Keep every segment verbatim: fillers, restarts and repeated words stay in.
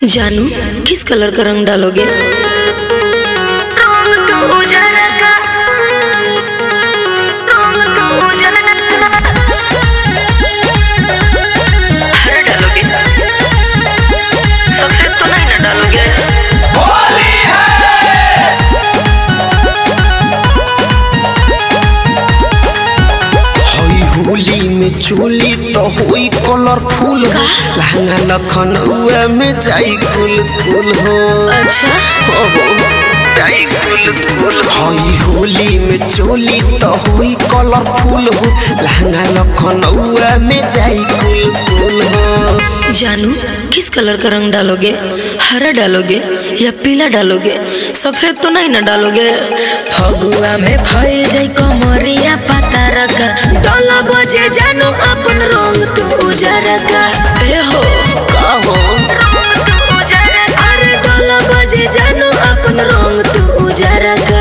जानू किस कलर का रंग डालोगे? हरा डालोगे? सफेद तो नहीं ना डालोगे? होली में चोली तो होई कलरफुल हो, लहंगा लखनऊ में जाई कुल कुल हो। अच्छा हो जाई कुल कुल होई होली में चोली तो होई कलरफुल हो, लहंगा लखनऊ में जाई कुल कुल हो। जानू किस कलर का रंग डालोगे? हरा डालोगे या पीला डालोगे? सफेद तो नहीं ना डालोगे? फगुआ में फैल जाई कमरिया पता रखा, डाला बजे जानू अपन रंग तू उजरा का। ए हो का हो अरे डाला बजे जानू अपन रंग तू उजरा का।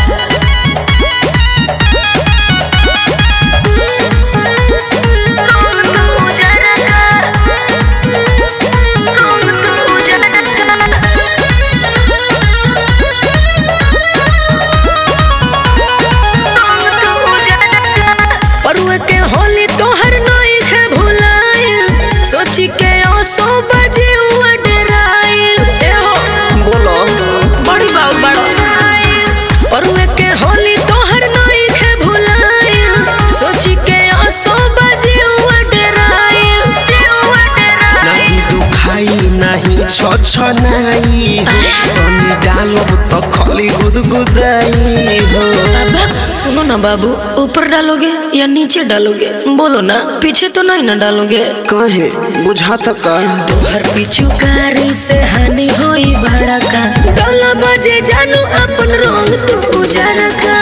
के होली तोहर नई है भुलाइल, सोची के आंसू बजे हुआ डराइल। ए हो बोलो बड़ी बात बड़ा परुए के होली तोहर नई है भुलाइल, सोची के आंसू बजे हुआ डराइल। नहीं दुखाई नहीं छछनाई हो, तनी डालब तो खाली गुदगुदाई हो। अब सुनो ना बाबू, ऊपर डालोगे या नीचे डालोगे? बोलो ना, पीछे तो नहीं ना डालोगे? कहे बुझाता का तोहर पिछुकारी से हानि होई बड़ा का, डाला बजे जानू अपन रंग तू उजरा का।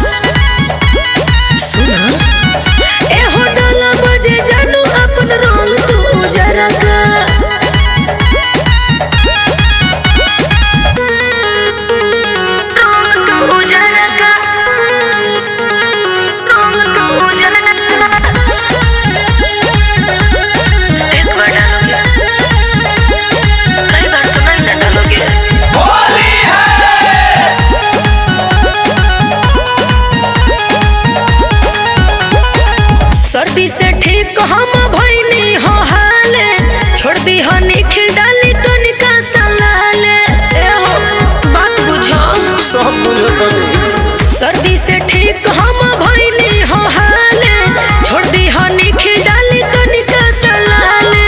सुना ए हो डाला बजे जानू अपन रंग तू उजरा का। सर्दी से ठीक हम भइनी हो हाले, छोड़ दी हो निखिल डाली तो निका सलाले। ए हो बात बुझो सब बुझता। सर्दी से ठीक हम भइनी हो हाले, छोड़ दी हो निखिल डाली तो निका सलाले।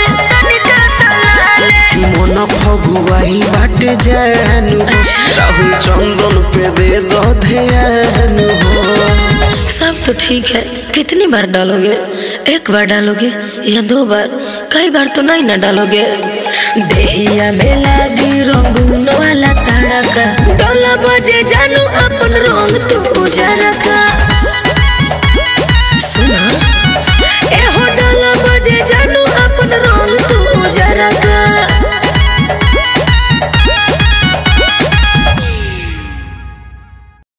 मन फगुआई बाटे जानू, राहुल चंदन पे दे दो ध्यान हो। सब तो ठीक है, कितनी बार डालोगे? एक बार डालोगे या दो बार? कई बार तो नहीं ना डालोगे? देहिया में लागी रंगून वाला तड़का, डाला बजे जानू अपन रंग तू उजरा का।